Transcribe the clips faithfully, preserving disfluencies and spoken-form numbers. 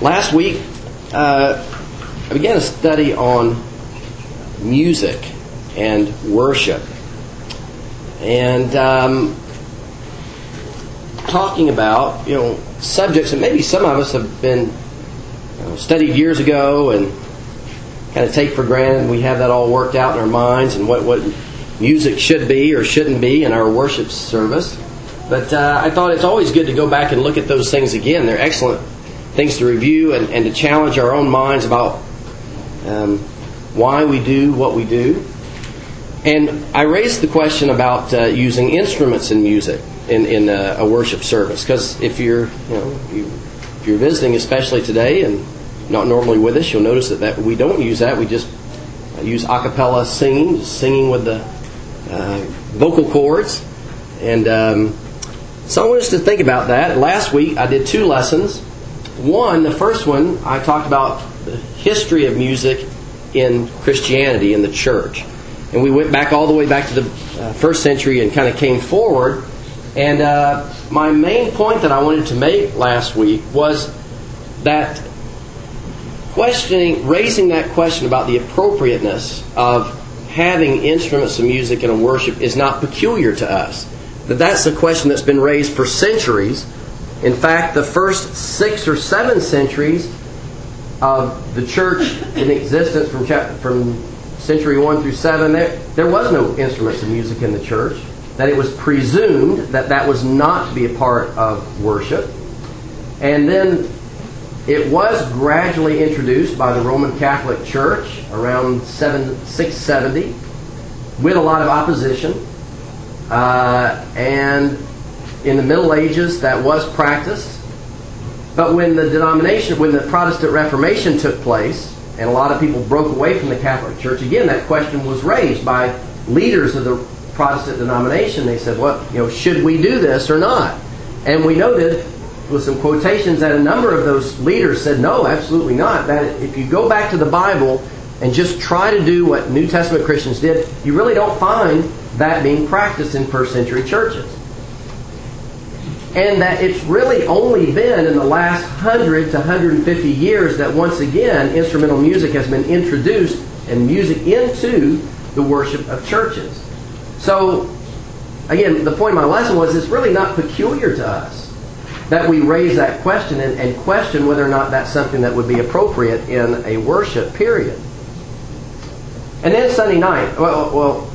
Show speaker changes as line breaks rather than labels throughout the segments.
Last week, uh, I began a study on music and worship. And um, talking about, you know, subjects that maybe some of us have been you know, studied years ago and kind of take for granted. We have that all worked out in our minds and what, what music should be or shouldn't be in our worship service. But uh, I thought it's always good to go back and look at those things again. They're excellent things to review and, and to challenge our own minds about um, why we do what we do. And I raised the question about uh, using instruments in music in, in a, a worship service. Because if you're, you know, you, if you're visiting, especially today, and not normally with us, you'll notice that, that we don't use that. We just use a cappella singing, just singing with the uh, vocal cords. And um, so I want us to think about that. Last week I did two lessons. One, the first one, I talked about the history of music in Christianity, in the church. And we went back all the way back to the uh, first century and kind of came forward. And uh, my main point that I wanted to make last week was that questioning, raising that question about the appropriateness of having instruments of music in a worship is not peculiar to us. That that's a question that's been raised for centuries. In fact, the first six or seven centuries of the church in existence, from chapter, from century one through seven, there, there was no instruments of music in the church. That it was presumed that that was not to be a part of worship. And then it was gradually introduced by the Roman Catholic Church around six seventy with a lot of opposition. Uh, and in the Middle Ages, that was practiced. But when the denomination, when the Protestant Reformation took place, and a lot of people broke away from the Catholic Church, again, that question was raised by leaders of the Protestant denomination. They said, well, you know, should we do this or not? And we noted with some quotations that a number of those leaders said, no, absolutely not. That if you go back to the Bible and just try to do what New Testament Christians did, you really don't find that being practiced in first century churches. And that it's really only been in the last one hundred to one hundred fifty years that once again instrumental music has been introduced and music into the worship of churches. So, again, the point of my lesson was it's really not peculiar to us that we raise that question and, and question whether or not that's something that would be appropriate in a worship period. And then Sunday night, well, well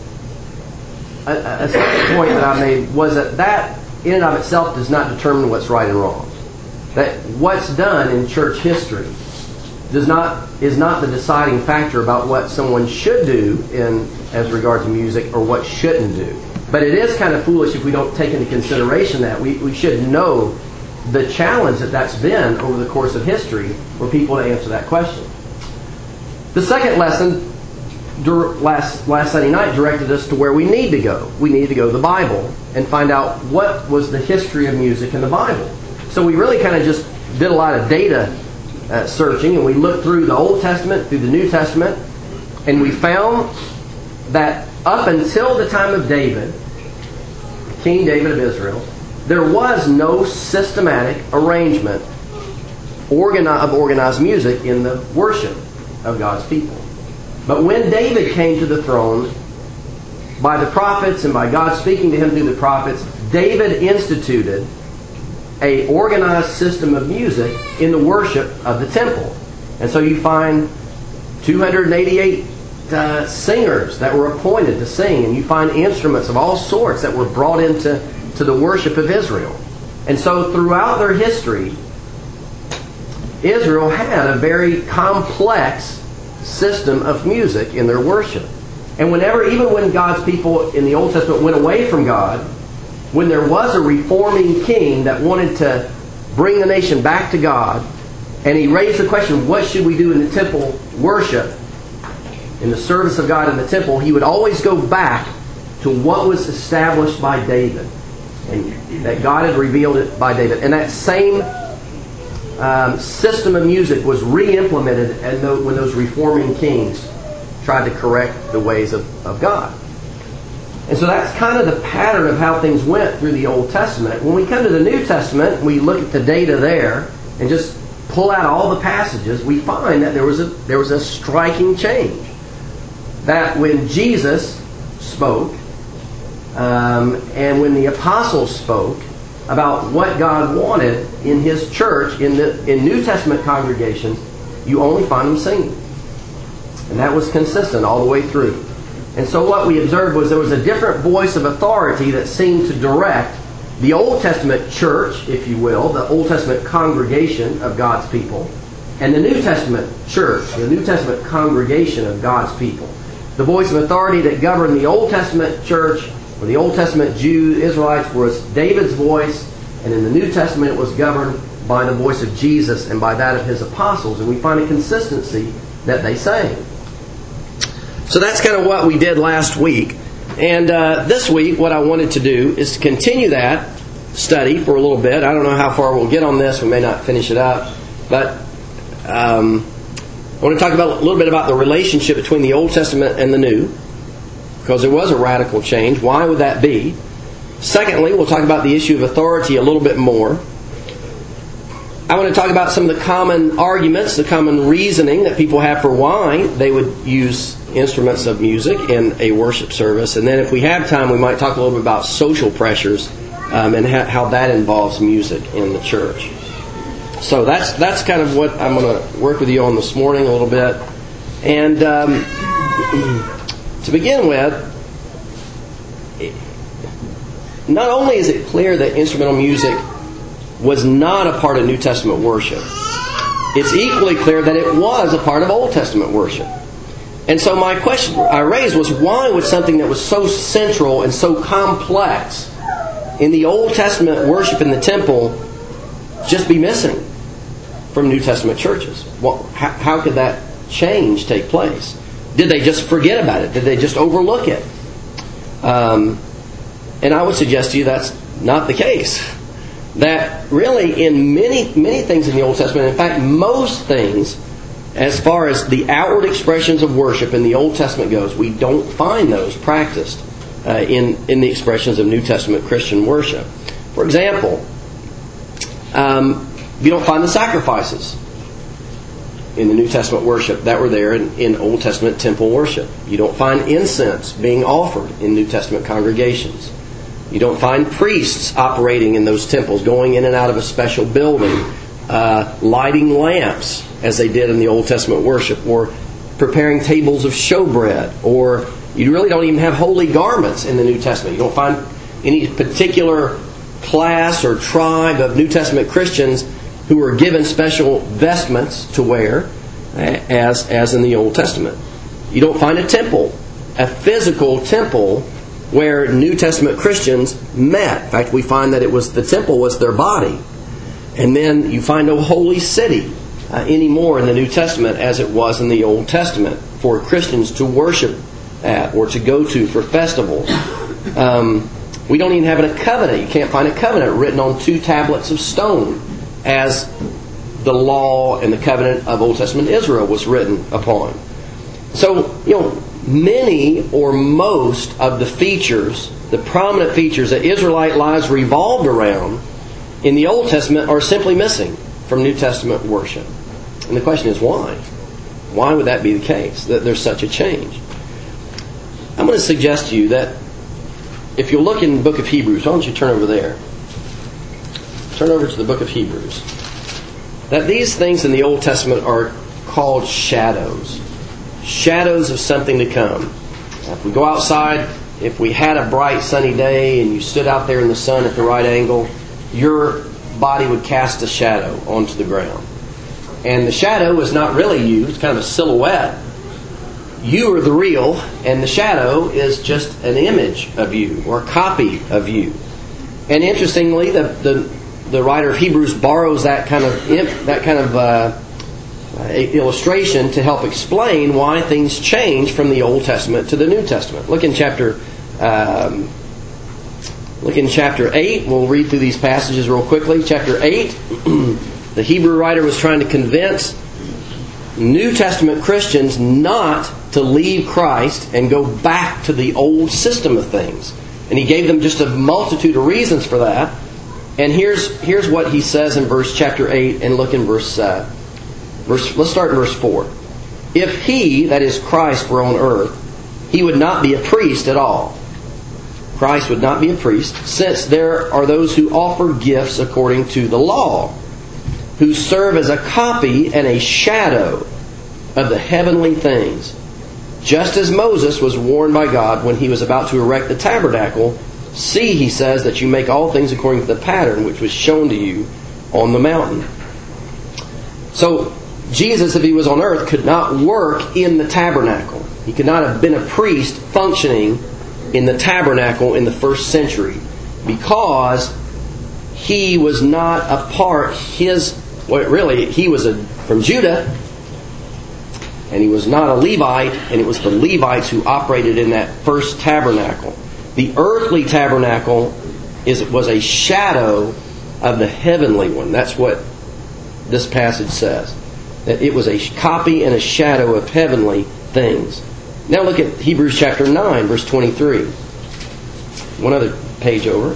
a, a second point that I made was that that in and of itself does not determine what's right and wrong. That what's done in church history does not is not the deciding factor about what someone should do in as regard to music or what shouldn't do. But it is kind of foolish if we don't take into consideration that. We, we should know the challenge that that's been over the course of history for people to answer that question. The second lesson last last Sunday night directed us to where we need to go. We need to go to the Bible and find out what was the history of music in the Bible. So we really kind of just did a lot of data uh, searching, and we looked through the Old Testament, through the New Testament, and we found that up until the time of David, King David of Israel, there was no systematic arrangement organi- of organized music in the worship of God's people. But when David came to the throne, by the prophets and by God speaking to him through the prophets, David instituted an organized system of music in the worship of the temple. And so you find two hundred eighty-eight uh, singers that were appointed to sing, and you find instruments of all sorts that were brought into to the worship of Israel. And so throughout their history, Israel had a very complex system of music in their worship. And whenever, even when God's people in the Old Testament went away from God, when there was a reforming king that wanted to bring the nation back to God, and he raised the question, what should we do in the temple worship, in the service of God in the temple, he would always go back to what was established by David, and that God had revealed it by David. And that same um, system of music was re-implemented and th- when those reforming kings tried to correct the ways of, of God. And so that's kind of the pattern of how things went through the Old Testament. When we come to the New Testament, we look at the data there and just pull out all the passages, we find that there was a there was a striking change. That when Jesus spoke, um, and when the apostles spoke about what God wanted in His church, in the in New Testament congregations, you only find them singing. And that was consistent all the way through. And so what we observed was there was a different voice of authority that seemed to direct the Old Testament church, if you will, the Old Testament congregation of God's people, and the New Testament church, the New Testament congregation of God's people. The voice of authority that governed the Old Testament church, or the Old Testament Jews, Israelites, was David's voice, and in the New Testament it was governed by the voice of Jesus and by that of His apostles. And we find a consistency that they sang. So that's kind of what we did last week. And uh, this week, what I wanted to do is to continue that study for a little bit. I don't know how far we'll get on this. We may not finish it up. But um, I want to talk about a little bit about the relationship between the Old Testament and the New, because there was a radical change. Why would that be? Secondly, we'll talk about the issue of authority a little bit more. I want to talk about some of the common arguments, the common reasoning that people have for why they would use instruments of music in a worship service. And then if we have time, we might talk a little bit about social pressures um, and ha- how that involves music in the church. So that's that's kind of what I'm going to work with you on this morning a little bit. And um, to begin with, not only is it clear that instrumental music was not a part of New Testament worship, it's equally clear that it was a part of Old Testament worship. And so my question I raised was, why would something that was so central and so complex in the Old Testament worship in the temple just be missing from New Testament churches? Well, how, how could that change take place? Did they just forget about it? Did they just overlook it? Um, and I would suggest to you that's not the case. That really in many, many things in the Old Testament, in fact, most things, as far as the outward expressions of worship in the Old Testament goes, we don't find those practiced uh, in, in the expressions of New Testament Christian worship. For example, um, you don't find the sacrifices in the New Testament worship that were there in, in Old Testament temple worship. You don't find incense being offered in New Testament congregations. You don't find priests operating in those temples, going in and out of a special building, uh, lighting lamps as they did in the Old Testament worship, or preparing tables of showbread, or you really don't even have holy garments in the New Testament. You don't find any particular class or tribe of New Testament Christians who were given special vestments to wear as, as in the Old Testament. You don't find a temple, a physical temple, where New Testament Christians met. In fact, we find that it was the temple was their body. And then you find no holy city uh, anymore in the New Testament as it was in the Old Testament for Christians to worship at or to go to for festivals. Um, we don't even have a covenant. You can't find a covenant written on two tablets of stone as the law and the covenant of Old Testament Israel was written upon. So, you know, many or most of the features, the prominent features that Israelite lives revolved around in the Old Testament are simply missing from New Testament worship. And the question is why? Why would that be the case, that there's such a change? I'm going to suggest to you that if you'll look in the book of Hebrews, why don't you turn over there? Turn over to the book of Hebrews. That these things in the Old Testament are called shadows. Shadows of something to come. Now, if we go outside, if we had a bright sunny day and you stood out there in the sun at the right angle, your body would cast a shadow onto the ground. And the shadow is not really you, it's kind of a silhouette. You are the real, and the shadow is just an image of you or a copy of you. And interestingly, the the, the writer of Hebrews borrows that kind of that kind of uh, illustration to help explain why things change from the Old Testament to the New Testament. Look in chapter um, look in chapter eight. We'll read through these passages real quickly. Chapter eight, the Hebrew writer was trying to convince New Testament Christians not to leave Christ and go back to the old system of things. And he gave them just a multitude of reasons for that. And here's here's what he says in verse chapter eight, and look in verse uh, verse. Let's start in verse four. If he, that is Christ, were on earth, he would not be a priest at all. Christ would not be a priest, since there are those who offer gifts according to the law, who serve as a copy and a shadow of the heavenly things. Just as Moses was warned by God when he was about to erect the tabernacle, see, he says, that you make all things according to the pattern which was shown to you on the mountain. So, Jesus, if he was on earth, could not work in the tabernacle. He could not have been a priest functioning in the tabernacle in the first century, because he was not a part, his, well, really, he was a, from Judah, and he was not a Levite, and it was the Levites who operated in that first tabernacle. The earthly tabernacle is was a shadow of the heavenly one. That's what this passage says. That it was a copy and a shadow of heavenly things. Now look at Hebrews chapter nine, verse twenty-three. One other page over.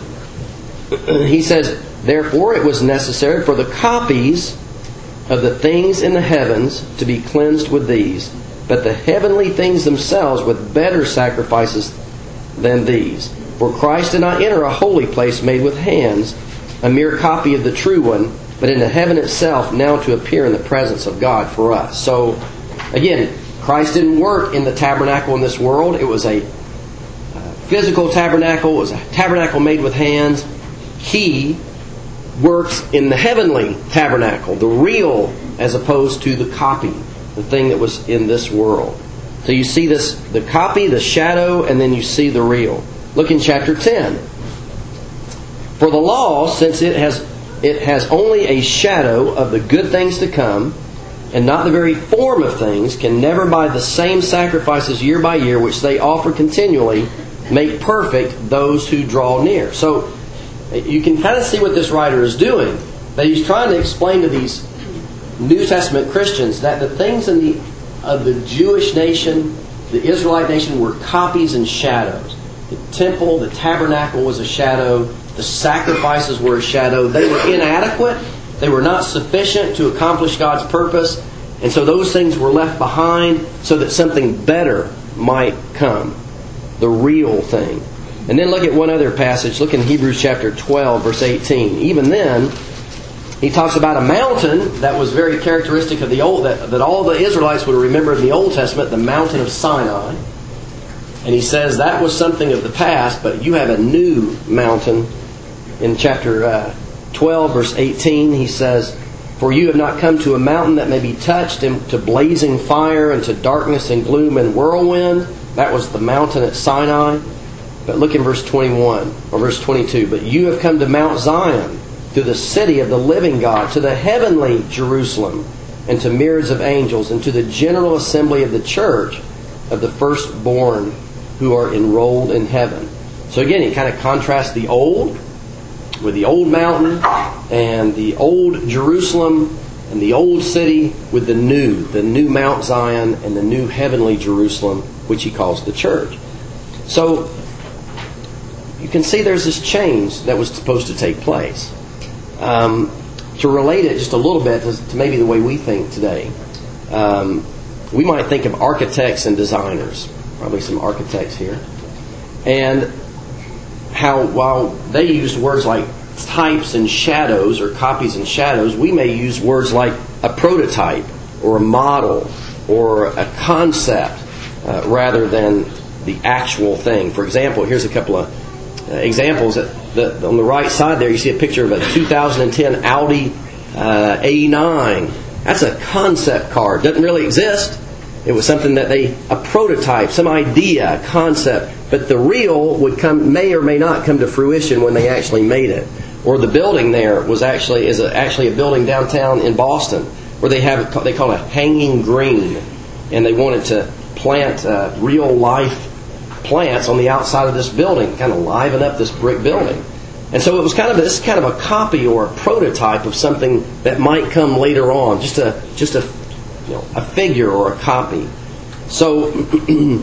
He says, therefore it was necessary for the copies of the things in the heavens to be cleansed with these, but the heavenly things themselves with better sacrifices than these. For Christ did not enter a holy place made with hands, a mere copy of the true one, but into heaven itself, now to appear in the presence of God for us. So, again, Christ didn't work in the tabernacle in this world. It was a physical tabernacle. It was a tabernacle made with hands. He works in the heavenly tabernacle, the real, as opposed to the copy, the thing that was in this world. So you see this, the copy, the shadow, and then you see the real. Look in chapter ten. For the law, since it has it has only a shadow of the good things to come, and not the very form of things, can never by the same sacrifices year by year, which they offer continually, make perfect those who draw near. So you can kind of see what this writer is doing. That he's trying to explain to these New Testament Christians that the things in the of the Jewish nation, the Israelite nation, were copies and shadows. The temple, the tabernacle was a shadow. The sacrifices were a shadow. They were inadequate. They were not sufficient to accomplish God's purpose. And so those things were left behind so that something better might come. The real thing. And then look at one other passage. Look in Hebrews chapter twelve, verse eighteen. Even then, he talks about a mountain that was very characteristic of the old, that, that all the Israelites would remember in the Old Testament, the mountain of Sinai. And he says that was something of the past, but you have a new mountain. In chapter uh, twelve, verse eighteen, he says, for you have not come to a mountain that may be touched, and to blazing fire, and to darkness and gloom and whirlwind. That was the mountain at Sinai. But look in verse twenty-one, or verse twenty-two. But you have come to Mount Zion, to the city of the living God, to the heavenly Jerusalem, and to myriads of angels, and to the general assembly of the church of the firstborn who are enrolled in heaven. So again, he kind of contrasts the old with the old mountain, and the old Jerusalem, and the old city with the new, the new Mount Zion, and the new heavenly Jerusalem, which he calls the church. So you can see there's this change that was supposed to take place. Um, to relate it just a little bit to, to maybe the way we think today, um, we might think of architects and designers. Probably some architects here. And how while they used words like types and shadows, or copies and shadows, we may use words like a prototype or a model or a concept uh, rather than the actual thing. For example, here's a couple of uh, examples. That the, on the right side there, you see a picture of a two thousand ten Audi uh, A nine. That's a concept car. It doesn't really exist. It was something that they, a prototype, some idea, a concept. But the real would come, may or may not come to fruition when they actually made it. Or the building there was actually is a, actually a building downtown in Boston where they have they call it a hanging green, and they wanted to plant uh, real life plants on the outside of this building, kind of liven up this brick building. And so it was kind of this kind of a copy or a prototype of something that might come later on, just a just a you know a figure or a copy. So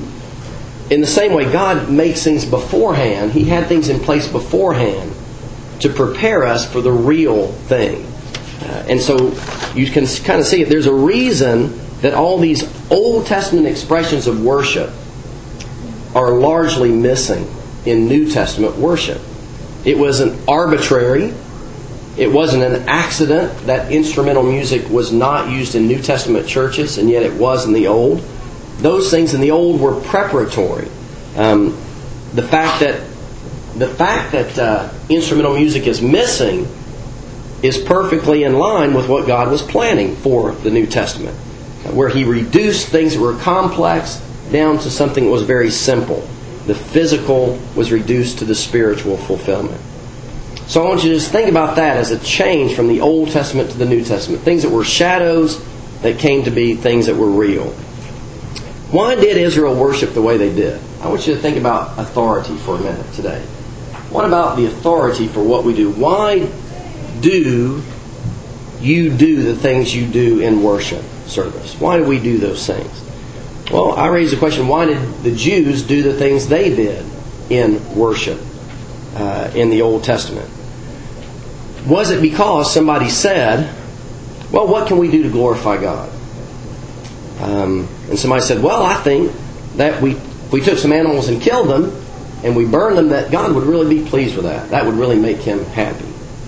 in the same way, God makes things beforehand. He had things in place beforehand to prepare us for the real thing. Uh, and so you can kind of see it. There's a reason that all these Old Testament expressions of worship are largely missing in New Testament worship. It wasn't arbitrary. It wasn't an accident that instrumental music was not used in New Testament churches, and yet it was in the Old. Those things in the Old were preparatory. Um, the fact that the fact that uh, instrumental music is missing is perfectly in line with what God was planning for the New Testament, where He reduced things that were complex down to something that was very simple. The physical was reduced to the spiritual fulfillment. So I want you to just think about that as a change from the Old Testament to the New Testament. Things that were shadows that came to be things that were real. Why did Israel worship the way they did? I want you to think about authority for a minute today. What about the authority for what we do? Why do you do the things you do in worship service? Why do we do those things? Well, I raise the question, why did the Jews do the things they did in worship uh, in the Old Testament? Was it because somebody said, well, what can we do to glorify God? Um, and somebody said, well, I think that we, if we took some animals and killed them and we burned them, that God would really be pleased with that. That would really make Him happy.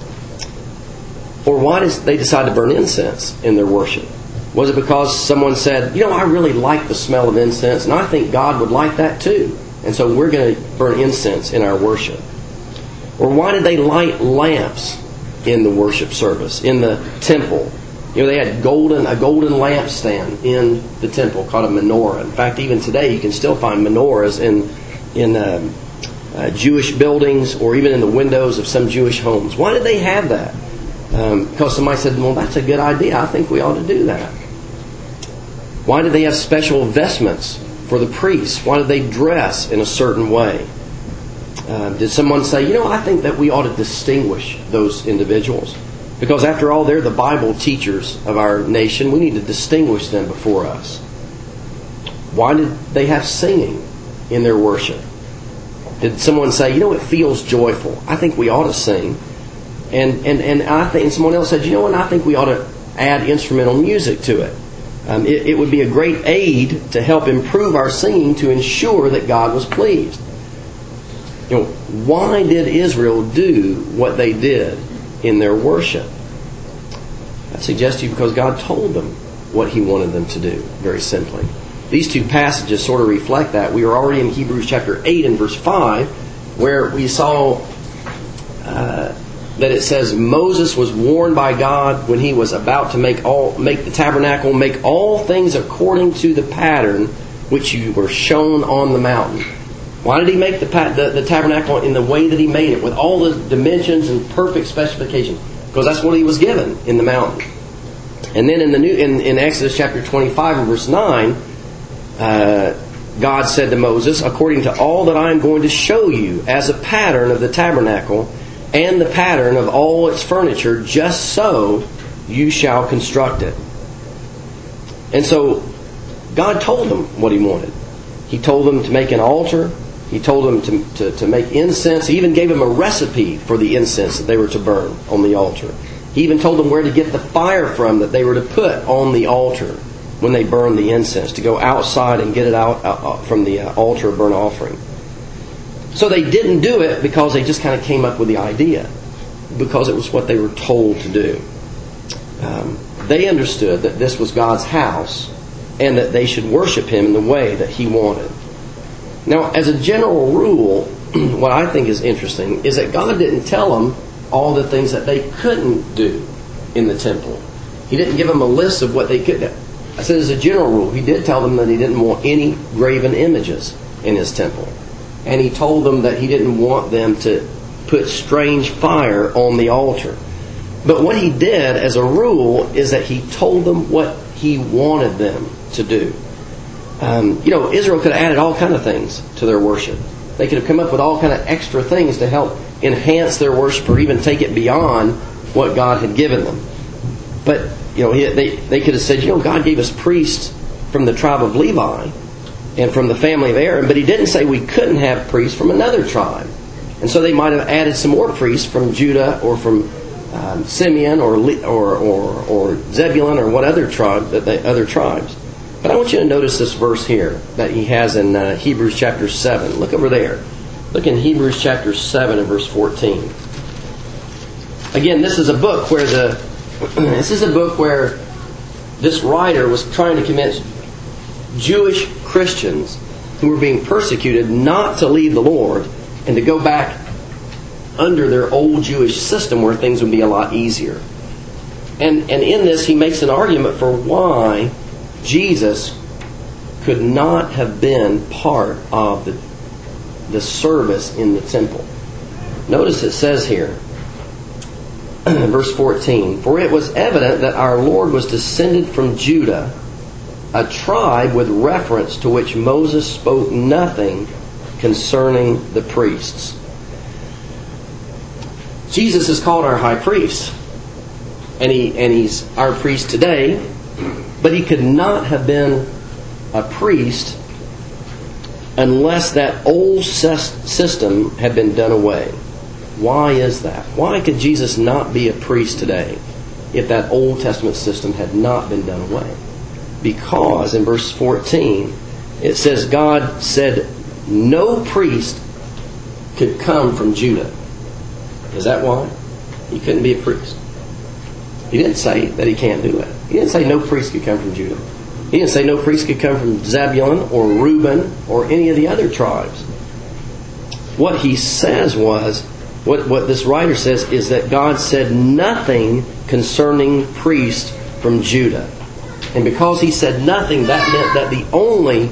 Or why did they decide to burn incense in their worship? Was it because someone said, you know, I really like the smell of incense, and I think God would like that too, and so we're going to burn incense in our worship? Or why did they light lamps in the worship service, in the temple? You know, they had golden a golden lampstand in the temple called a menorah. In fact, even today you can still find menorahs in, in uh, uh, Jewish buildings or even in the windows of some Jewish homes. Why did they have that? Um, because somebody said, well, that's a good idea. I think we ought to do that. Why did they have special vestments for the priests? Why did they dress in a certain way? Uh, did someone say, you know, I think that we ought to distinguish those individuals? Because after all, they're the Bible teachers of our nation. We need to distinguish them before us. Why did they have singing in their worship? Did someone say, you know, it feels joyful. I think we ought to sing. And and and I think and someone else said, you know what? I think we ought to add instrumental music to it. Um, it. It would be a great aid to help improve our singing to ensure that God was pleased. You know, why did Israel do what they did in their worship? I suggest to you because God told them what He wanted them to do. Very simply, these two passages sort of reflect that. We were already in Hebrews chapter eight and verse five, where we saw. Uh, that it says Moses was warned by God when he was about to make all make the tabernacle, make all things according to the pattern which you were shown on the mountain. Why did he make the, the, the tabernacle in the way that he made it, with all the dimensions and perfect specification? Because that's what he was given in the mountain. And then in the new in, in Exodus chapter twenty-five and verse nine, uh, God said to Moses, according to all that I am going to show you as a pattern of the tabernacle, and the pattern of all its furniture, just so you shall construct it. And so God told them what He wanted. He told them to make an altar. He told them to, to, to make incense. He even gave them a recipe for the incense that they were to burn on the altar. He even told them where to get the fire from that they were to put on the altar when they burned the incense, to go outside and get it out uh, from the uh, altar of burnt offering. So they didn't do it because they just kind of came up with the idea, because it was what they were told to do. Um, they understood that this was God's house and that they should worship Him in the way that He wanted. Now, as a general rule, what I think is interesting is that God didn't tell them all the things that they couldn't do in the temple. He didn't give them a list of what they could do. I said as a general rule, He did tell them that He didn't want any graven images in His temple. And He told them that He didn't want them to put strange fire on the altar. But what He did as a rule is that He told them what He wanted them to do. Um, you know, Israel could have added all kind of things to their worship. They could have come up with all kind of extra things to help enhance their worship or even take it beyond what God had given them. But, you know, they, they could have said, you know, God gave us priests from the tribe of Levi and from the family of Aaron, but He didn't say we couldn't have priests from another tribe. And so they might have added some more priests from Judah or from um, Simeon or, or or or Zebulun or what other tribe that they, other tribes. But I want you to notice this verse here that he has in uh, Hebrews chapter seven. Look over there. Look in Hebrews chapter seven and verse fourteen. Again, this is a book where the this is a book where this writer was trying to convince Jewish Christians who were being persecuted not to leave the Lord and to go back under their old Jewish system where things would be a lot easier. And and in this he makes an argument for why Jesus could not have been part of the, the service in the temple. Notice it says here, verse fourteen, "For it was evident that our Lord was descended from Judah, a tribe with reference to which Moses spoke nothing concerning the priests." Jesus is called our high priest, and he and he's our priest today, but he could not have been a priest unless that old system had been done away. Why is that? Why could Jesus not be a priest today if that Old Testament system had not been done away? Because in verse fourteen it says God said no priest could come from Judah. Is that why? He couldn't be a priest. He didn't say that he can't do it. He didn't say no priest could come from Judah. He didn't say no priest could come from Zebulun or Reuben or any of the other tribes. What he says was, what, what this writer says is that God said nothing concerning priests from Judah. And because he said nothing, that meant that the only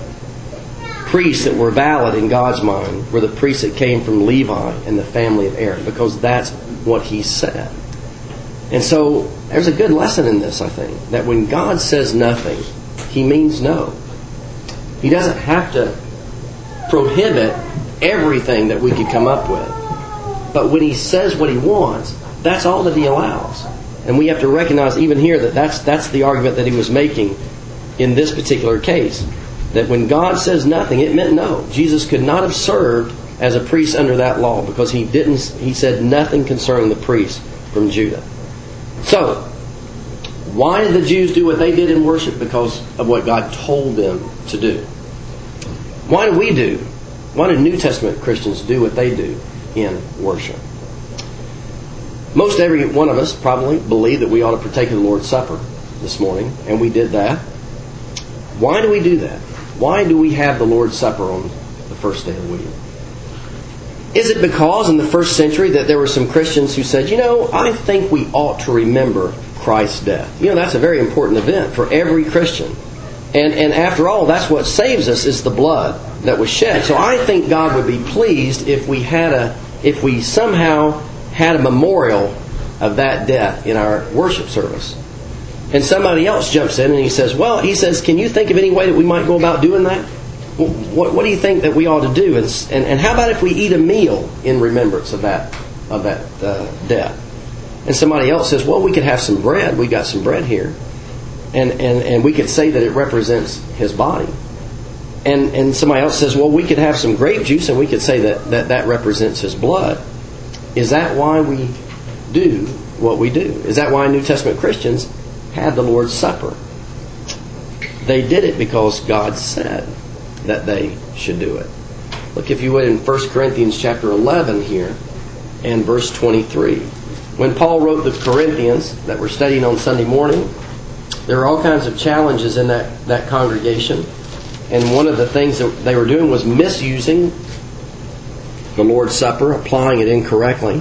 priests that were valid in God's mind were the priests that came from Levi and the family of Aaron, because that's what he said. And so there's a good lesson in this, I think, that when God says nothing, he means no. He doesn't have to prohibit everything that we could come up with. But when he says what he wants, that's all that he allows. And we have to recognize even here that that's, that's the argument that he was making in this particular case. That when God says nothing, it meant no. Jesus could not have served as a priest under that law because he didn't. He said nothing concerning the priests from Judah. So, why did the Jews do what they did in worship? Because of what God told them to do. Why do we do? Why do New Testament Christians do what they do in worship? Most every one of us probably believe that we ought to partake of the Lord's Supper this morning, and we did that. Why do we do that? Why do we have the Lord's Supper on the first day of the week? Is it because in the first century that there were some Christians who said, you know, I think we ought to remember Christ's death. You know, that's a very important event for every Christian. And and after all, that's what saves us is the blood that was shed. So I think God would be pleased if we had a if we somehow had a memorial of that death in our worship service. And somebody else jumps in and he says, well, he says, can you think of any way that we might go about doing that? What, what do you think that we ought to do? And, and, and how about if we eat a meal in remembrance of that of that uh, death? And somebody else says, well, we could have some bread. We got some bread here. And, and, and we could say that it represents his body. And, and somebody else says, well, we could have some grape juice and we could say that, that that represents his blood. Is that why we do what we do? Is that why New Testament Christians had the Lord's Supper? They did it because God said that they should do it. Look, if you would, in First Corinthians chapter eleven here and verse twenty-three. When Paul wrote the Corinthians that we're studying on Sunday morning, there were all kinds of challenges in that, that congregation. And one of the things that they were doing was misusing the Lord's Supper, applying it incorrectly,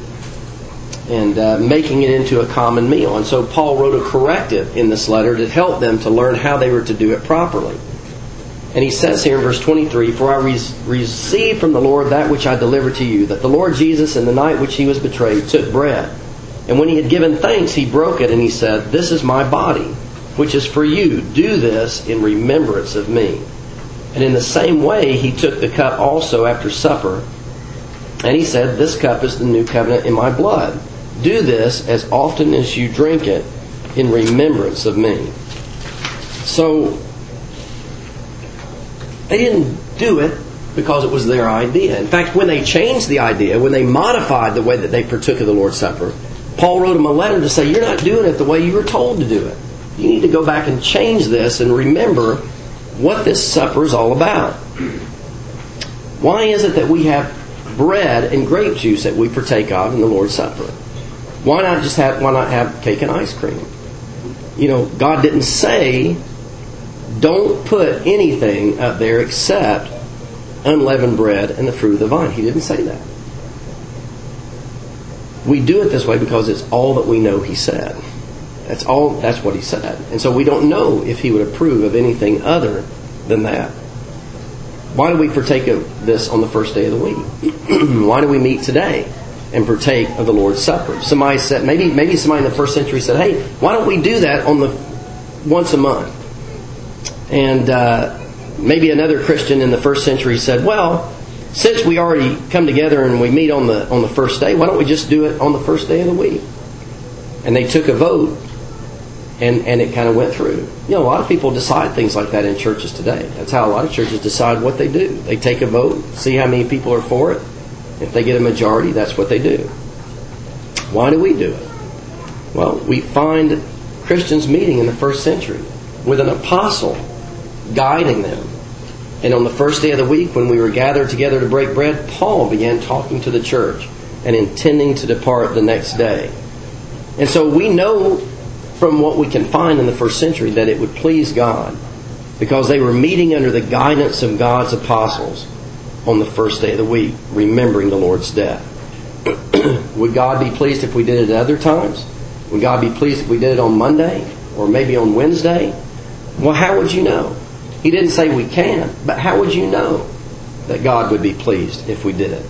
and uh, making it into a common meal. And so Paul wrote a corrective in this letter to help them to learn how they were to do it properly. And he says here in verse twenty-three, for I re- received from the Lord that which I delivered to you, that the Lord Jesus, in the night which he was betrayed, took bread. And when he had given thanks, he broke it, and he said, this is my body, which is for you. Do this in remembrance of me. And in the same way, he took the cup also after supper, and he said, this cup is the new covenant in my blood. Do this as often as you drink it in remembrance of me. So, they didn't do it because it was their idea. In fact, when they changed the idea, when they modified the way that they partook of the Lord's Supper, Paul wrote them a letter to say, you're not doing it the way you were told to do it. You need to go back and change this and remember what this supper is all about. Why is it that we have bread and grape juice that we partake of in the Lord's Supper? Why not just have, why not have cake and ice cream? You know, God didn't say, don't put anything up there except unleavened bread and the fruit of the vine. He didn't say that. We do it this way because it's all that we know He said. That's all. That's what He said. And so we don't know if He would approve of anything other than that. Why do we partake of this on the first day of the week? Why do we meet today and partake of the Lord's Supper? Somebody said, maybe maybe somebody in the first century said, hey, why don't we do that on the once a month? And uh, maybe another Christian in the first century said, well, since we already come together and we meet on the on the first day, why don't we just do it on the first day of the week? And they took a vote, and, and it kind of went through. You know, a lot of people decide things like that in churches today. That's how a lot of churches decide what they do. They take a vote, see how many people are for it. If they get a majority, that's what they do. Why do we do it? Well, we find Christians meeting in the first century with an apostle guiding them. And on the first day of the week, when we were gathered together to break bread, Paul began talking to the church and intending to depart the next day. And so we know from what we can find in the first century that it would please God, because they were meeting under the guidance of God's apostles on the first day of the week, remembering the Lord's death. Would God be pleased if we did it at other times? Would God be pleased if we did it on Monday or maybe on Wednesday? Well, how would you know? He didn't say we can, but how would you know that God would be pleased if we did it?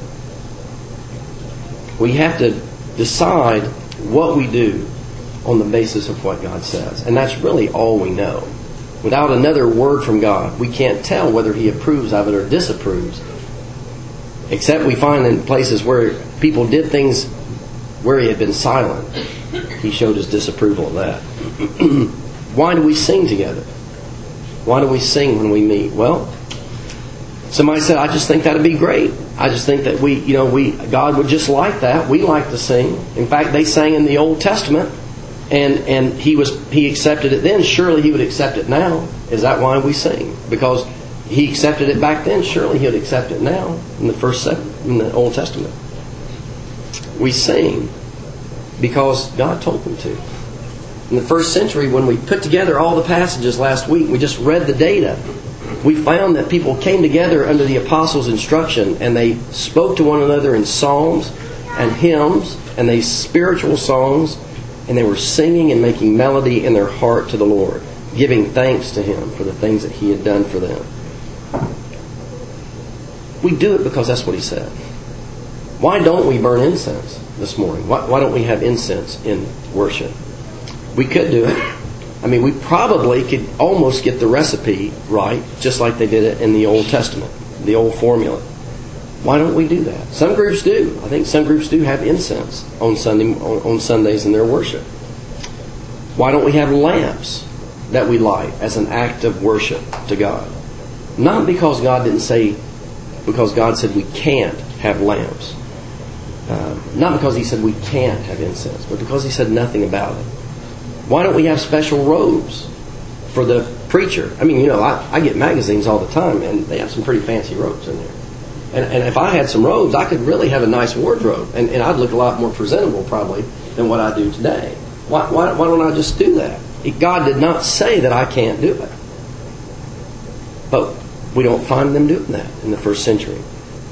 We have to decide what we do on the basis of what God says. And that's really all we know. Without another word from God, we can't tell whether He approves of it or disapproves. Except we find in places where people did things where He had been silent, He showed His disapproval of that. Why do we sing together? Why do we sing when we meet? Well, somebody said, I just think that'd be great. I just think that we, you know, we God would just like that. We like to sing. In fact, they sang in the Old Testament, and and He was He accepted it then. Surely He would accept it now. Is that why we sing? Because He accepted it back then. Surely He would accept it now in the first in the Old Testament. We sing because God told them to. In the first century, when we put together all the passages last week, we just read the data. We found that people came together under the apostles' instruction, and they spoke to one another in psalms and hymns, and they spiritual songs, and they were singing and making melody in their heart to the Lord, giving thanks to Him for the things that He had done for them. We do it because that's what He said. Why don't we burn incense this morning? Why, why don't we have incense in worship? We could do it. I mean, we probably could almost get the recipe right, just like they did it in the Old Testament, the old formula. Why don't we do that? Some groups do. I think some groups do have incense on Sunday on, on Sundays in their worship. Why don't we have lamps that we light as an act of worship to God? Not because God didn't say, because God said we can't have lamps. Uh, not because He said we can't have incense, but because He said nothing about it. Why don't we have special robes for the preacher? I mean, you know, I, I get magazines all the time, and they have some pretty fancy robes in there. And, and if I had some robes, I could really have a nice wardrobe, and, and I'd look a lot more presentable probably than what I do today. Why, why, why don't I just do that? God did not say that I can't do it. But we don't find them doing that in the first century.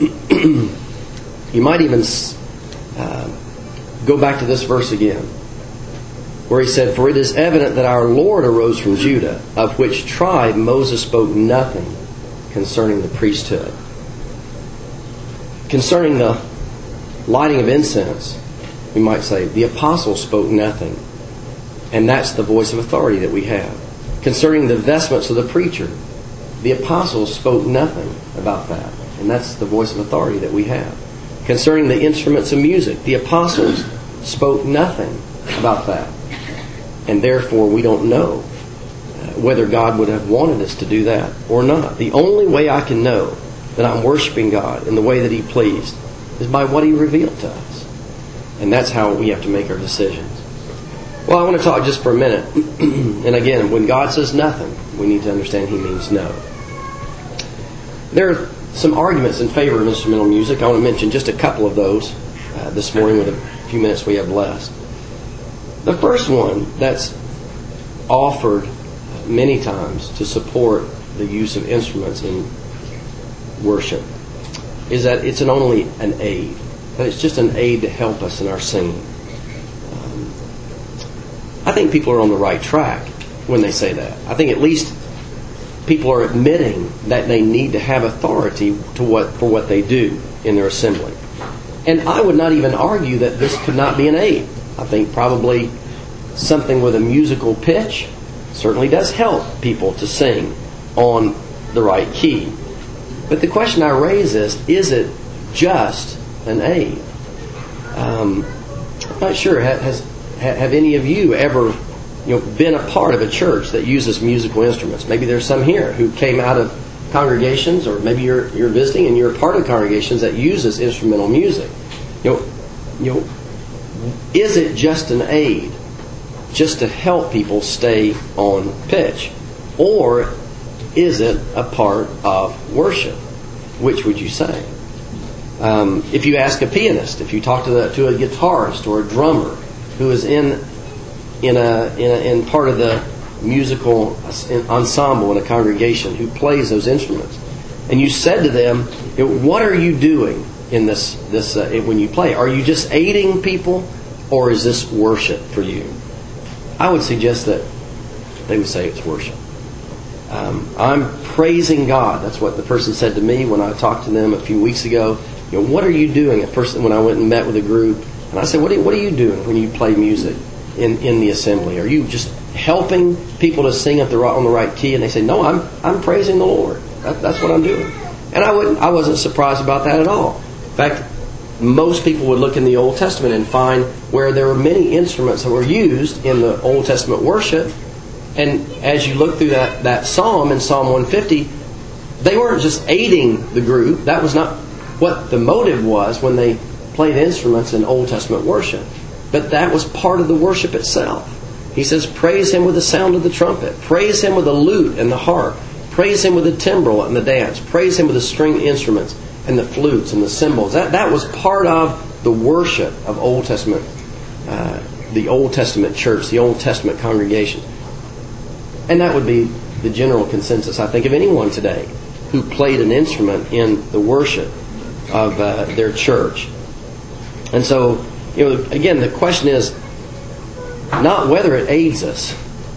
You might even uh, go back to this verse again, where he said, "For it is evident that our Lord arose from Judah, of which tribe Moses spoke nothing concerning the priesthood." Concerning the lighting of incense, we might say, the apostles spoke nothing. And that's the voice of authority that we have. Concerning the vestments of the preacher, the apostles spoke nothing about that. And that's the voice of authority that we have. Concerning the instruments of music, the apostles spoke nothing about that. And therefore we don't know whether God would have wanted us to do that or not. The only way I can know that I'm worshiping God in the way that He pleased is by what He revealed to us. And that's how we have to make our decisions. Well, I want to talk just for a minute. And again, when God says nothing, we need to understand He means no. There are some arguments in favor of instrumental music. I want to mention just a couple of those uh, this morning with a few minutes we have left. The first one that's offered many times to support the use of instruments in worship is that it's an only an aid. That it's just an aid to help us in our singing. Um, I think people are on the right track when they say that. I think at least people are admitting that they need to have authority to what for what they do in their assembly. And I would not even argue that this could not be an aid. I think probably something with a musical pitch certainly does help people to sing on the right key. But the question I raise is, is it just an aid? Um, I'm not sure. Has, have any of you ever you know, been a part of a church that uses musical instruments? Maybe there's some here who came out of congregations, or maybe you're you're visiting and you're a part of congregations that uses instrumental music. You know, you know, is it just an aid, just to help people stay on pitch, or is it a part of worship? Which would you say? Um, if you ask a pianist, if you talk to the, to a guitarist or a drummer who is in in a in, a, in part of the musical ensemble in a congregation who plays those instruments, and you said to them, you know, "What are you doing in this this uh, when you play? Are you just aiding people, or is this worship for you?" I would suggest that they would say it's worship. Um, I'm praising God. That's what the person said to me when I talked to them a few weeks ago. You know, what are you doing? A person when I went and met with a group, and I said, "What are, what are you doing when you play music in, in the assembly? Are you just helping people to sing at the on the right key?" And they said, "No, I'm I'm praising the Lord. That, that's what I'm doing." And I wouldn't I wasn't surprised about that at all. In fact, most people would look in the Old Testament and find where there were many instruments that were used in the Old Testament worship. And as you look through that, that psalm in Psalm one fifty, they weren't just aiding the group. That was not what the motive was when they played instruments in Old Testament worship. But that was part of the worship itself. He says, praise Him with the sound of the trumpet. Praise Him with the lute and the harp. Praise Him with the timbrel and the dance. Praise Him with the string instruments and the flutes and the cymbals. That that was part of the worship of Old Testament, uh, the Old Testament church, the Old Testament congregation. And that would be the general consensus, I think, of anyone today who played an instrument in the worship of uh, their church. And so, you know, again, the question is not whether it aids us,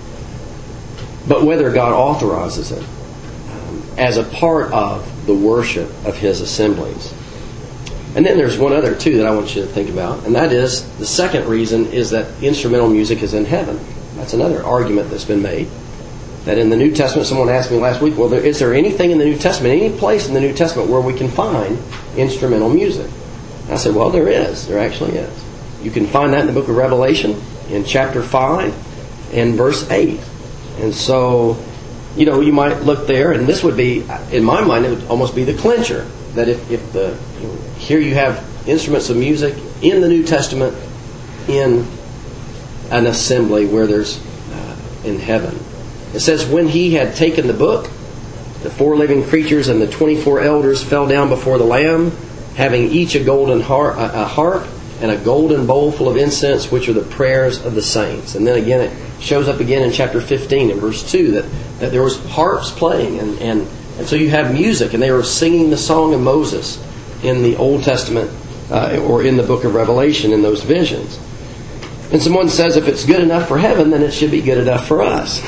but whether God authorizes it um, as a part of the worship of His assemblies. And then there's one other, too, that I want you to think about, and that is, the second reason is that instrumental music is in heaven. That's another argument that's been made. That in the New Testament, someone asked me last week, well, there, is there anything in the New Testament, any place in the New Testament where we can find instrumental music? And I said, well, there is. There actually is. You can find that in the book of Revelation in chapter five and verse eight. And so, you know, you might look there, and this would be, in my mind, it would almost be the clincher. That if, if the you know, here you have instruments of music in the New Testament in an assembly where there's uh, in heaven. It says, when He had taken the book, the four living creatures and the twenty-four elders fell down before the Lamb, having each a golden harp, a harp and a golden bowl full of incense, which are the prayers of the saints. And then again, it shows up again in chapter fifteen, in verse two, that, that there was harps playing. And, and, and so you have music, and they were singing the song of Moses in the Old Testament, uh, or in the book of Revelation, in those visions. And someone says, if it's good enough for heaven, then it should be good enough for us.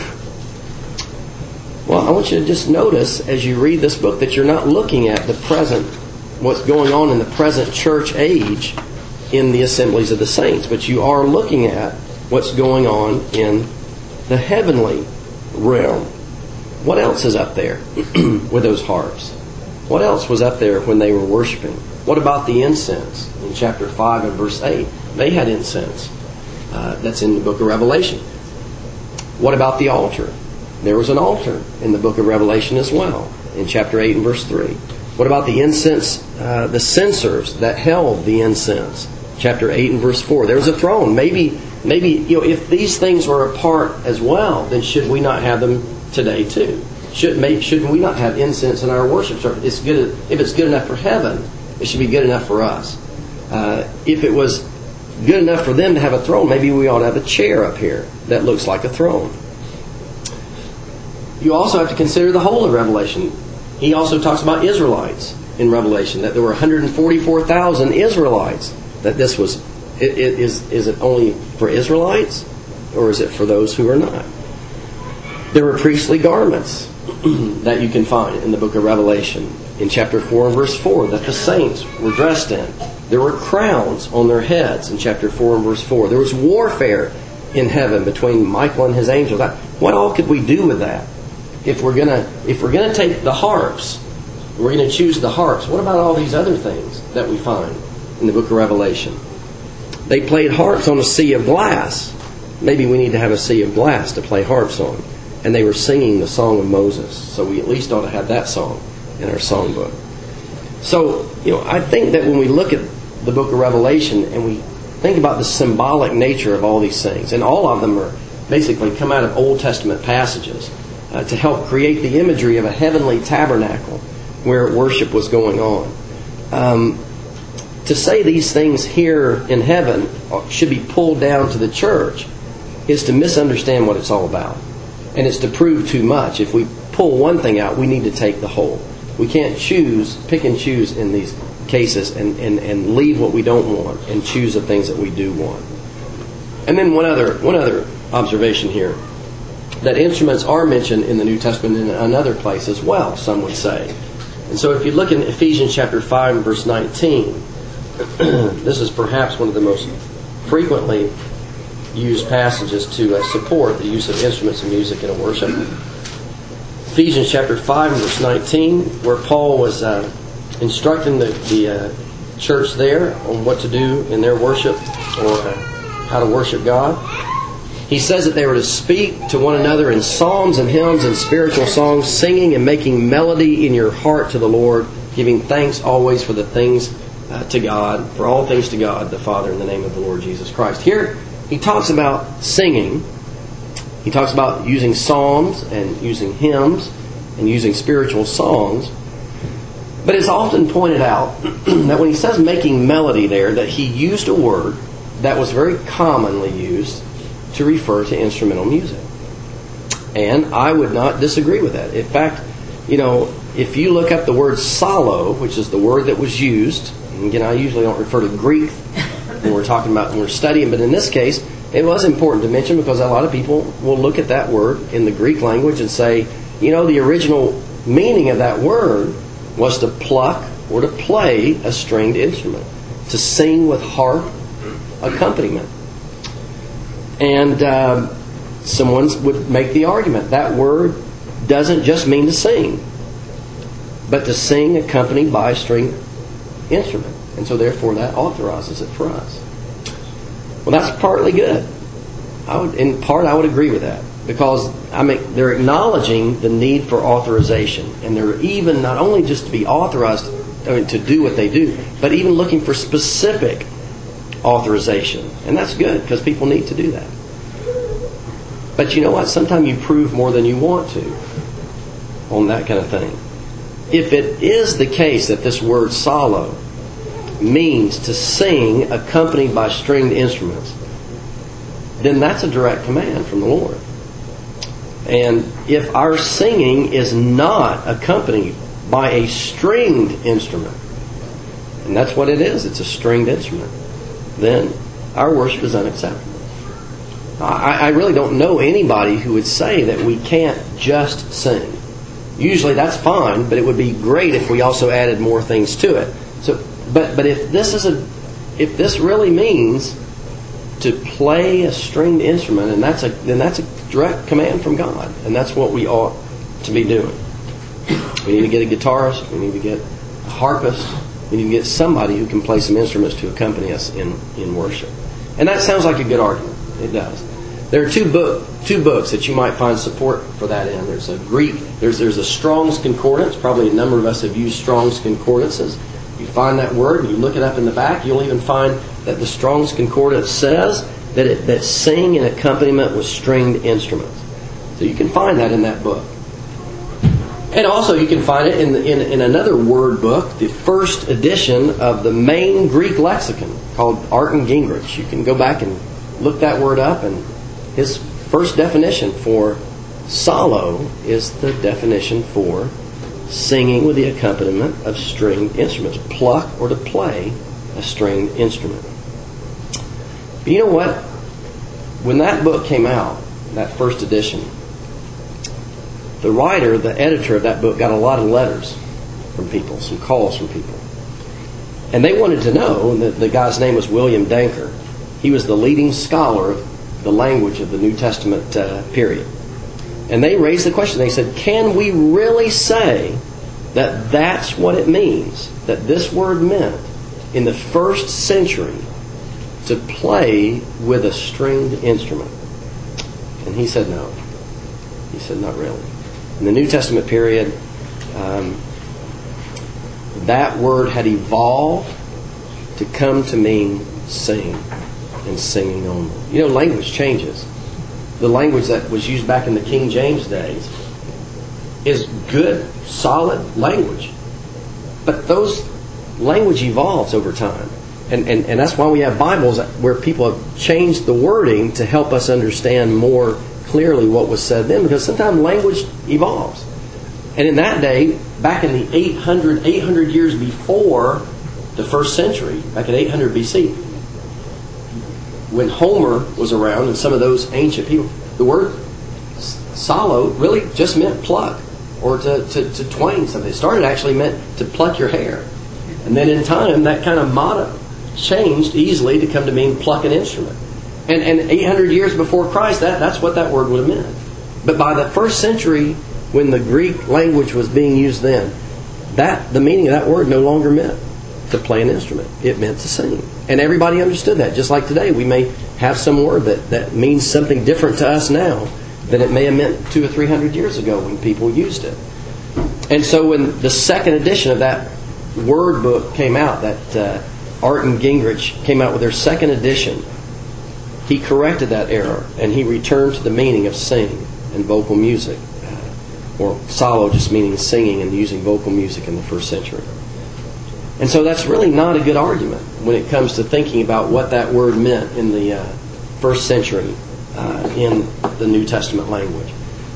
Well, I want you to just notice as you read this book that you're not looking at the present, what's going on in the present church age in the assemblies of the saints, but you are looking at what's going on in the heavenly realm. What else is up there with those harps? What else was up there when they were worshiping? What about the incense in chapter five and verse eight? They had incense. Uh, that's in the book of Revelation. What about the altar? There was an altar in the book of Revelation as well, in chapter eight and verse three. What about the incense, uh, the censers that held the incense? Chapter eight and verse four. There was a throne. Maybe, maybe you know, if these things were a part as well, then should we not have them today too? Should maybe, shouldn't we not have incense in our worship service? It's good if it's good enough for heaven. It should be good enough for us. Uh, if it was good enough for them to have a throne, maybe we ought to have a chair up here that looks like a throne. You also have to consider the whole of Revelation. He also talks about Israelites in Revelation, that there were one hundred forty-four thousand Israelites. That this was, it, it, is, is it only for Israelites, or is it for those who are not? There were priestly garments that you can find in the book of Revelation, in chapter four and verse four, that the saints were dressed in. There were crowns on their heads in chapter four and verse four. There was warfare in heaven between Michael and his angels. What all could we do with that? If we're gonna, if we're gonna take the harps, we're gonna choose the harps. What about all these other things that we find in the book of Revelation? They played harps on a sea of glass. Maybe we need to have a sea of glass to play harps on. And they were singing the Song of Moses. So we at least ought to have that song in our songbook. So, you know, I think that when we look at the book of Revelation and we think about the symbolic nature of all these things, and all of them are basically come out of Old Testament passages uh, to help create the imagery of a heavenly tabernacle where worship was going on. Um, to say these things here in heaven should be pulled down to the church is to misunderstand what it's all about. And it's to prove too much. If we pull one thing out, we need to take the whole. We can't choose, pick and choose in these cases and, and, and leave what we don't want and choose the things that we do want. And then one other one other observation here, that instruments are mentioned in the New Testament in another place as well, some would say. And so if you look in Ephesians chapter five and verse nineteen, this is perhaps one of the most frequently used passages to uh, support the use of instruments and music in a worship. Ephesians chapter five and verse nineteen, where Paul was uh, instructing the, the uh, church there on what to do in their worship, or uh, how to worship God. He says that they were to speak to one another in psalms and hymns and spiritual songs, singing and making melody in your heart to the Lord, giving thanks always for the things uh, to God, for all things to God, the Father, in the name of the Lord Jesus Christ. Here he talks about singing. He talks about using psalms and using hymns and using spiritual songs. But it's often pointed out that when he says making melody there, that he used a word that was very commonly used to refer to instrumental music. And I would not disagree with that. In fact, you know, if you look up the word psallo, which is the word that was used, and again, I usually don't refer to Greek when we're talking about, when we're studying, but in this case, it was important to mention because a lot of people will look at that word in the Greek language and say, you know, the original meaning of that word was to pluck or to play a stringed instrument, to sing with harp accompaniment. And uh, someone would make the argument that word doesn't just mean to sing, but to sing accompanied by a stringed instrument. And so therefore that authorizes it for us. Well, that's partly good. I would, in part, I would agree with that, because I mean they're acknowledging the need for authorization, and they're even not only just to be authorized, I mean, to do what they do, but even looking for specific authorization, and that's good because people need to do that. But you know what? Sometimes you prove more than you want to on that kind of thing. If it is the case that this word psallo means to sing accompanied by stringed instruments, then that's a direct command from the Lord. And if our singing is not accompanied by a stringed instrument, and that's what it is, it's a stringed instrument, then our worship is unacceptable. I, I really don't know anybody who would say that we can't just sing. Usually that's fine, but it would be great if we also added more things to it. So, but but if this is a, if this really means to play a stringed instrument, and that's a then that's a direct command from God, and that's what we ought to be doing. We need to get a guitarist. We need to get a harpist. We need to get somebody who can play some instruments to accompany us in, in worship. And that sounds like a good argument. It does. There are two book two books that you might find support for that in. There's a Greek, there's there's a Strong's Concordance. Probably a number of us have used Strong's Concordances. You find that word and you look it up in the back, you'll even find that the Strong's Concordance says that it, that sing in accompaniment with stringed instruments. So you can find that in that book. And also you can find it in, the, in, in another word book, the first edition of the main Greek lexicon called Artin Gingrich. You can go back and look that word up, and his first definition for solo is the definition for singing with the accompaniment of stringed instruments. Pluck or to play a stringed instrument. But you know what? When that book came out, that first edition, the writer, the editor of that book, got a lot of letters from people, some calls from people. And they wanted to know, and the, the guy's name was William Danker. He was the leading scholar of the language of the New Testament uh, period. And they raised the question. They said, can we really say that that's what it means, that this word meant in the first century to play with a stringed instrument? And he said no. He said not really. In the New Testament period, um, that word had evolved to come to mean sing and singing only. You know, language changes. The language that was used back in the King James days is good, solid language. But those language evolves over time. And, and, and that's why we have Bibles where people have changed the wording to help us understand more clearly what was said then, because sometimes language evolves. And in that day, back in the eight hundred, eight hundred years before the first century, back in eight hundred B C, when Homer was around and some of those ancient people, the word solo really just meant pluck or to, to, to twang something. It started actually meant to pluck your hair. And then in time, that kind of motto changed easily to come to mean pluck an instrument. And, and eight hundred years before Christ, that, that's what that word would have meant. But by the first century, when the Greek language was being used then, that the meaning of that word no longer meant to play an instrument. It meant to sing. And everybody understood that. Just like today, we may have some word that, that means something different to us now than it may have meant two or three hundred years ago when people used it. And so when the second edition of that word book came out, that uh, Artin Gingrich came out with their second edition, he corrected that error and he returned to the meaning of sing and vocal music, or solo just meaning singing and using vocal music in the first century. And so that's really not a good argument when it comes to thinking about what that word meant in the uh, first century uh, in the New Testament language.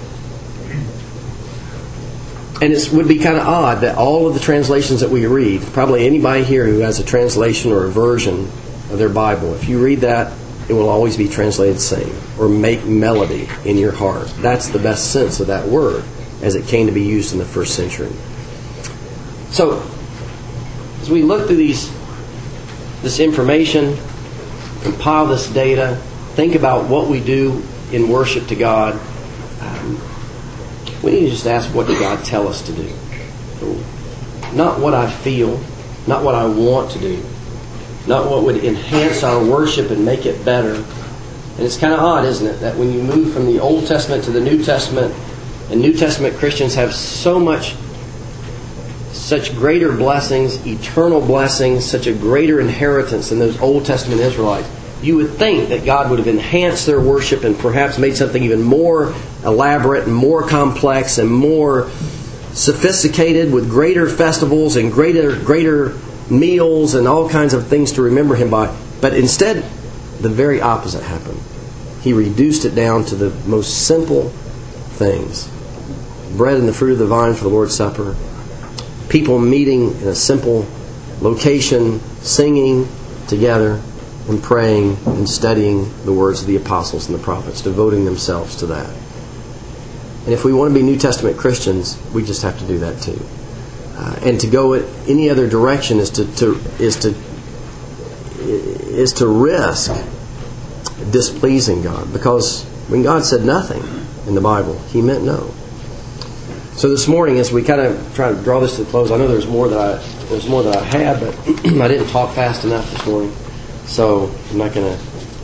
And it would be kind of odd that all of the translations that we read, probably anybody here who has a translation or a version of their Bible, if you read that, it will always be translated sing or make melody in your heart. That's the best sense of that word as it came to be used in the first century. So, as we look through these, this information, compile this data, think about what we do in worship to God, um, we need to just ask, what did God tell us to do? Not what I feel, not what I want to do, not what would enhance our worship and make it better. And it's kind of odd, isn't it, that when you move from the Old Testament to the New Testament, and New Testament Christians have so much, such greater blessings, eternal blessings, such a greater inheritance than those Old Testament Israelites, you would think that God would have enhanced their worship and perhaps made something even more elaborate and more complex and more sophisticated with greater festivals and greater greater meals and all kinds of things to remember Him by. But instead, the very opposite happened. He reduced it down to the most simple things. Bread and the fruit of the vine for the Lord's Supper. People meeting in a simple location, singing together and praying and studying the words of the apostles and the prophets, devoting themselves to that. And if we want to be New Testament Christians, we just have to do that too. Uh, and to go any other direction is to, to is to is to risk displeasing God, because when God said nothing in the Bible, He meant no. So this morning, as we kind of try to draw this to the close, I know there's more that I there's more that I had, but I didn't talk fast enough this morning, so I'm not going to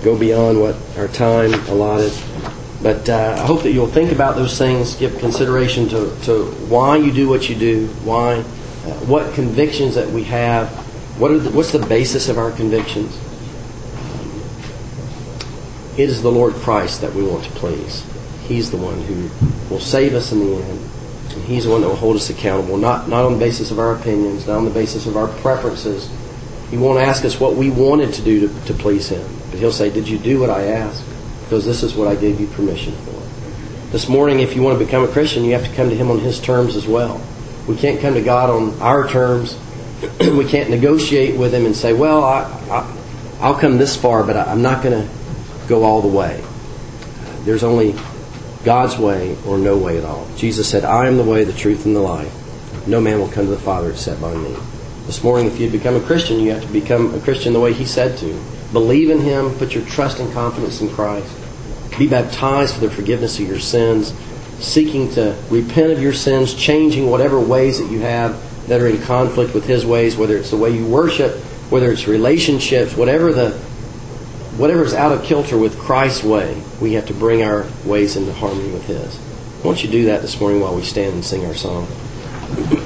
go beyond what our time allotted. But uh, I hope that you'll think about those things, give consideration to, to why you do what you do, why, uh, what convictions that we have, what are the, what's the basis of our convictions. Um, it is the Lord Christ that we want to please. He's the one who will save us in the end. And He's the one that will hold us accountable, not, not on the basis of our opinions, not on the basis of our preferences. He won't ask us what we wanted to do to, to please Him. But He'll say, did you do what I asked? Because this is what I gave you permission for. This morning, if you want to become a Christian, you have to come to Him on His terms as well. We can't come to God on our terms. We can't negotiate with Him and say, well, I, I, I'll come this far, but I, I'm not going to go all the way. There's only God's way or no way at all. Jesus said, I am the way, the truth, and the life. No man will come to the Father except by me. This morning, if you become a Christian, you have to become a Christian the way He said to. Believe in Him. Put your trust and confidence in Christ. Be baptized for the forgiveness of your sins. Seeking to repent of your sins. Changing whatever ways that you have that are in conflict with His ways. Whether it's the way you worship. Whether it's relationships. Whatever the whatever is out of kilter with Christ's way. We have to bring our ways into harmony with His. Why don't you do that this morning while we stand and sing our song?